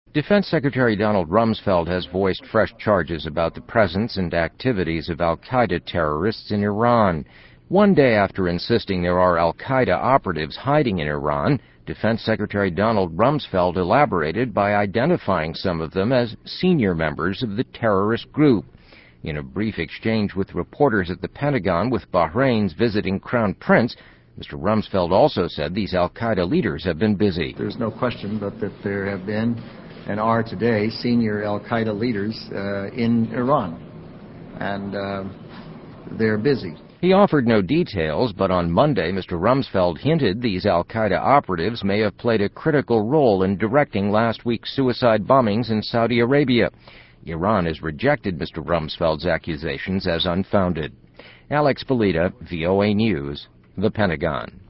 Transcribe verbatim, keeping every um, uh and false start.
Defense Secretary Donald Rumsfeld has voiced fresh charges about the presence and activities of al-Qaeda terrorists in Iran. One day after insisting there are al-Qaeda operatives hiding in Iran, Defense Secretary Donald Rumsfeld elaborated by identifying some of them as senior members of the terrorist group. In a brief exchange with reporters at the Pentagon with Bahrain's visiting Crown Prince, Mister Rumsfeld also said these al-Qaeda leaders have been busy. There's no question but that there have been and are today senior al-Qaeda leaders uh, in Iran, and uh, they're busy. He offered no details, but on Monday, Mister Rumsfeld hinted these al-Qaeda operatives may have played a critical role in directing last week's suicide bombings in Saudi Arabia. Iran has rejected Mister Rumsfeld's accusations as unfounded. Alex Belida, V O A News, The Pentagon.